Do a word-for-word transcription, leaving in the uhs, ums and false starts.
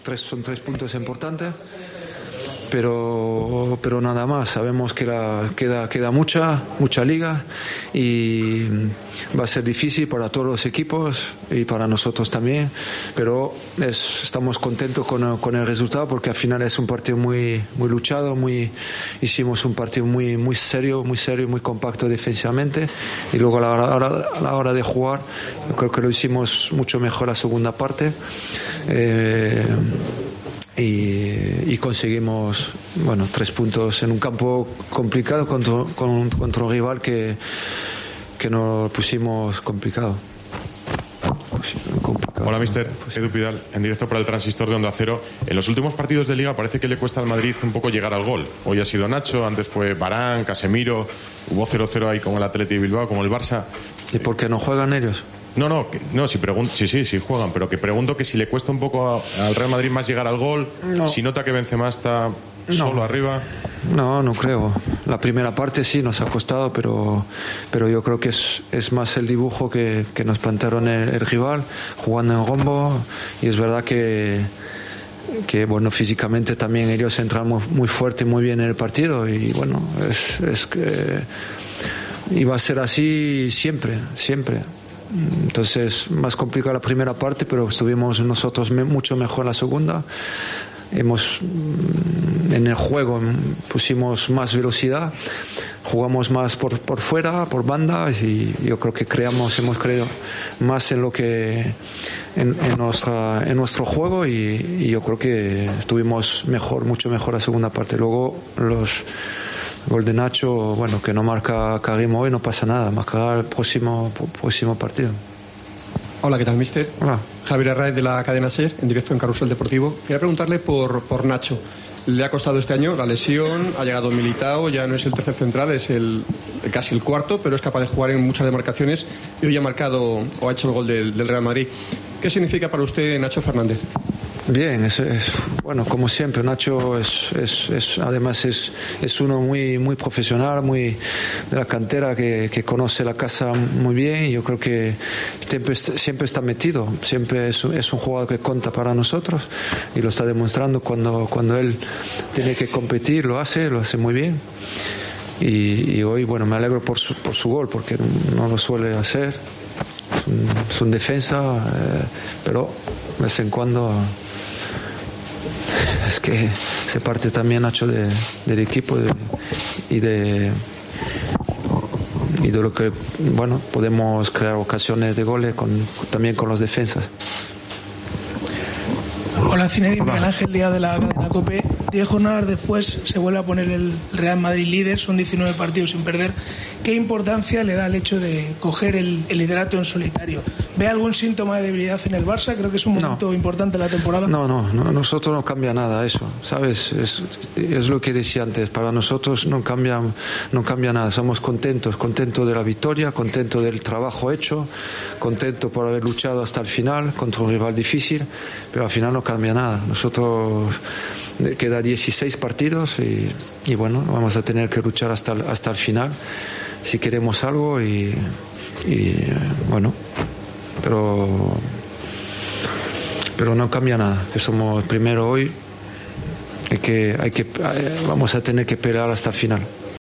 Tres, son tres puntos importantes, pero, pero nada más. Sabemos que la, queda, queda mucha, mucha liga y va a ser difícil para todos los equipos y para nosotros también, pero es, estamos contentos con, con el resultado porque al final es un partido muy, muy luchado, muy, hicimos un partido muy, muy serio, muy serio, muy compacto defensivamente y luego a la hora, a la hora de jugar yo creo que lo hicimos mucho mejor la segunda parte. Eh, Y, y conseguimos bueno tres puntos en un campo complicado contra, con, contra un rival que, que nos pusimos complicado. complicado. Hola, mister. Edu Pidal, en directo para el Transistor de Onda Cero. En los últimos partidos de Liga parece que le cuesta al Madrid un poco llegar al gol. Hoy ha sido Nacho, antes fue Varane, Casemiro, hubo cero cero ahí con el Atleti de Bilbao, como el Barça. ¿Y por qué no juegan ellos? No, no, no, si pregunto, sí, sí, sí juegan, pero que pregunto que si le cuesta un poco a, al Real Madrid más llegar al gol, no. Si nota que Benzema está no. solo arriba. No, no creo. La primera parte sí nos ha costado, pero, pero yo creo que es, es más el dibujo que, que nos plantearon el, el rival, jugando en rombo, y es verdad que que bueno, físicamente también ellos entran muy, muy fuerte y muy bien en el partido, y bueno, es, es que iba a ser así siempre, siempre. Entonces, más complicada la primera parte, pero estuvimos nosotros me, mucho mejor en la segunda. Hemos, en el juego pusimos más velocidad, jugamos más por, por fuera, por banda, y yo creo que creamos, hemos creído más en lo que en, en, nuestra, en nuestro juego, y, y yo creo que estuvimos mejor, mucho mejor la segunda parte. Luego los gol de Nacho, bueno, que no marca Karim hoy, no pasa nada, marcará el próximo, próximo partido. Hola, ¿qué tal, mister? Hola. Javier Arraez, de la cadena SER, en directo en Carrusel Deportivo. Quería preguntarle por, por Nacho. Le ha costado este año la lesión, ha llegado Militao, ya no es el tercer central, es el casi el cuarto, pero es capaz de jugar en muchas demarcaciones y hoy ha marcado o ha hecho el gol del, del Real Madrid. ¿Qué significa para usted Nacho Fernández? Bien, es, es bueno, como siempre, Nacho es, es, es además es, es uno muy, muy profesional, muy de la cantera, que, que conoce la casa muy bien, y yo creo que siempre, siempre está metido, siempre es, es un jugador que cuenta para nosotros, y lo está demostrando cuando, cuando él tiene que competir, lo hace, lo hace muy bien. Y, y hoy, bueno, me alegro por su, por su gol, porque no lo suele hacer, es un, es un defensa, eh, pero de vez en cuando es que se parte también, Nacho, de, del equipo de, y de y de lo que, bueno, podemos crear ocasiones de goles con, también con los defensas. Hola, Zinedine. Miguel Ángel Díaz, de la cadena COPE. Diez jornadas después se vuelve a poner el Real Madrid líder, son diecinueve partidos sin perder. ¿Qué importancia le da el hecho de coger el, el liderato en solitario? ¿Ve algún síntoma de debilidad en el Barça? Creo que es un momento no. importante de la temporada. No, no, no, nosotros no cambia nada eso, ¿sabes? Es, es lo que decía antes, para nosotros no cambia, no cambia nada. Somos contentos, contentos de la victoria, contentos del trabajo hecho, contentos por haber luchado hasta el final contra un rival difícil, pero al final no cambia nada. Nosotros queda dieciséis partidos y, y bueno, vamos a tener que luchar hasta el, hasta el final si queremos algo, y, y bueno, pero pero no cambia nada, que somos primero hoy, hay que, hay que, vamos a tener que pelear hasta el final.